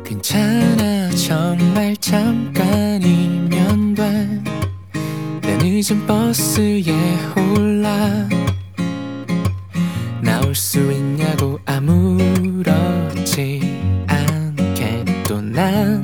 괜찮아 정말 잠깐이면 돼. 내 늦은 버스에 올라 나올 수 있냐고 아무렇지 않게 또 난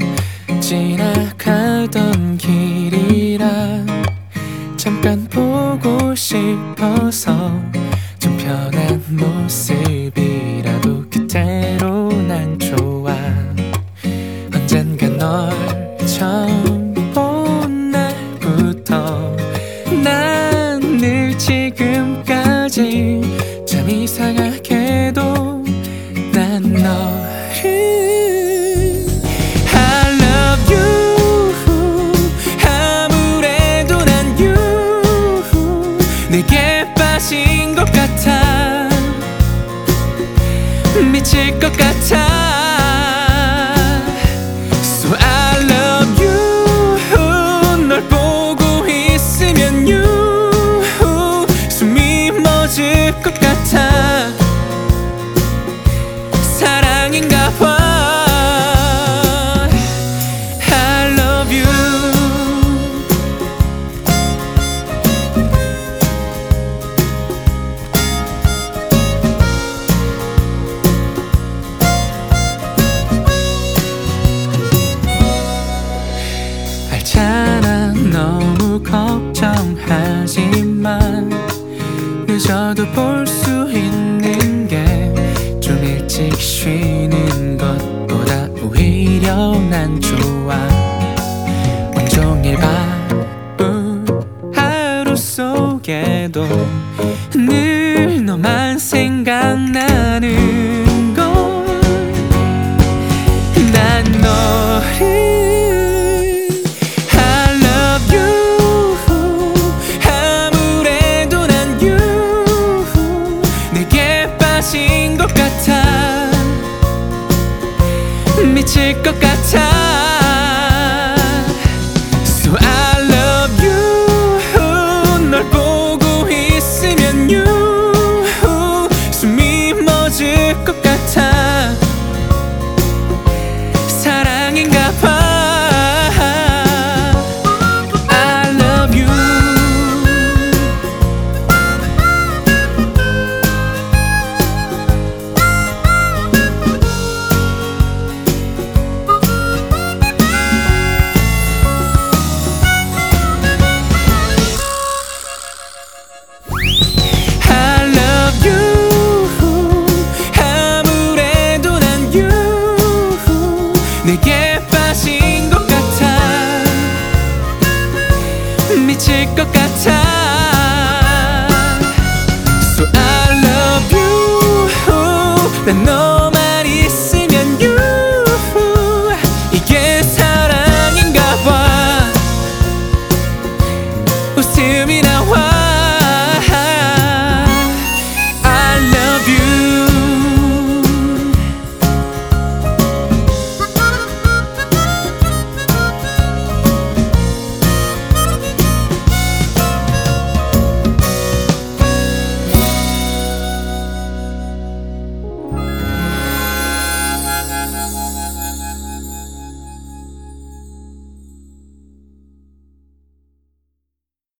지나가던 길이라 잠깐 보고 싶어서 좀 편한 모습이라도 그대로 난 좋아. 언젠가 널 처음 본 날부터 난 늘 지금까지 참 이상하게도 난 너를 I love you. 아무래도 난 you 내게 빠진 것 같아. 미칠 것 같아. So I love you. 널 보고 있으면 you 숨이 멎을 것 같아. 사랑인가 봐. I love you. 알잖아 너무 걱정하지만 늦어도 볼 수 있는 게 좀 일찍 쉬는 것보다 오히려 난 좋아. 온종일 바쁜 하루 속에도 늘 너만 생각나는 걸. 난 너를 빠진 것 같아. 미칠 것 같아.